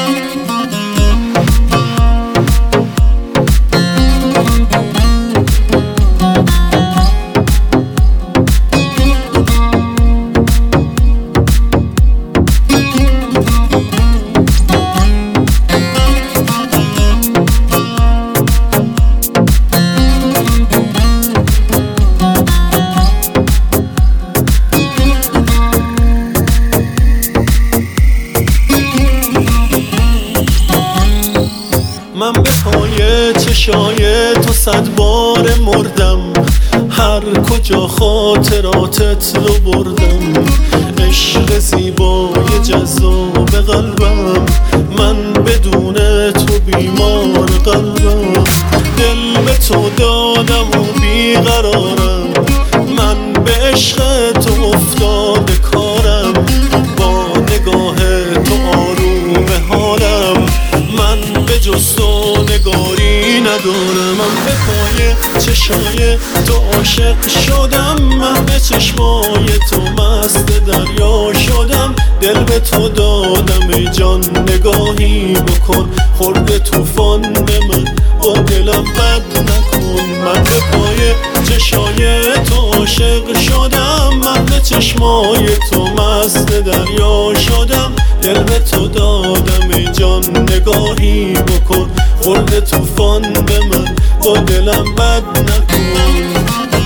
من به پای چشای تو 100 بار مردم، هر کجا خاطراتت رو بردم. عشق زیبای جذاب قلبم، من بدون تو بیمار قلبم. دل به تو دادم و بیقرارم، من به عشق تو افتاده کارم. با نگاه تو آروم حالم، من به جز تو نگاری ندارم. من به پای چشای تو عاشق شدم، من به چشمای تو مست دریا شدم. دل به تو دادم ای جان، نگاهی بکن، خورد طوفان به من، با دلم بد نکن. من به پای چشای تو عاشق شدم، من به چشمای تو مست دریا شدم. دل به تو دادم ای جان، نگاهی بکن، خورد طوفان به من، با دلم بد نکن.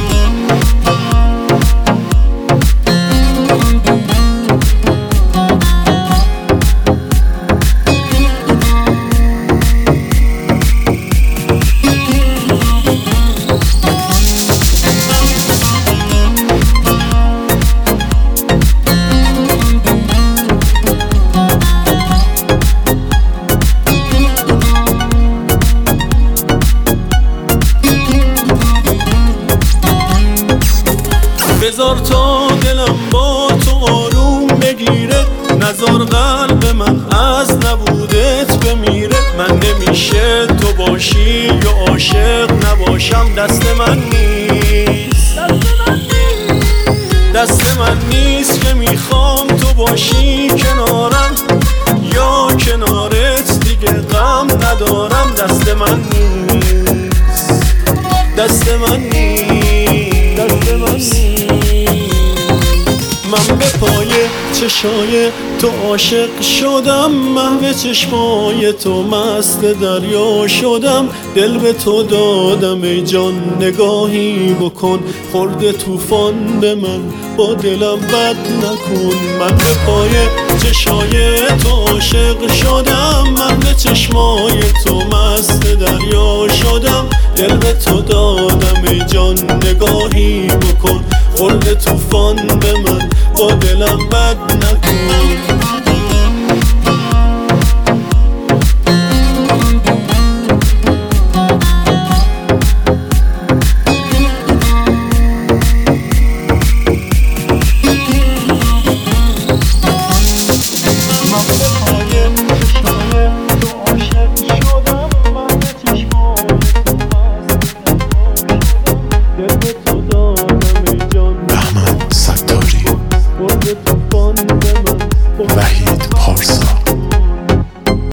بذار تا دلم با تو آروم بگیره، نذار قلب من از نبودت بمیره. من نمیشه تو باشی یا عاشق نباشم، دست من نیست، دست من نیست که میخوام تو باشی کنارم، یا کنارت دیگه غم ندارم. دست من نیست، دست من نیست، دست من نیست. من به پای چشای تو عاشق شدم، محو چشمای تو مست دریا شدم. دل به تو دادم ای جان، نگاهی بکن، خورد طوفان به من، با دلم بد نکن. من به پای چشای تو عاشق شدم، محو چشمای تو مست دریا شدم. دل به تو دادم ای جان، نگاهی بکن، خورد طوفان به من، با دلم بد نکن.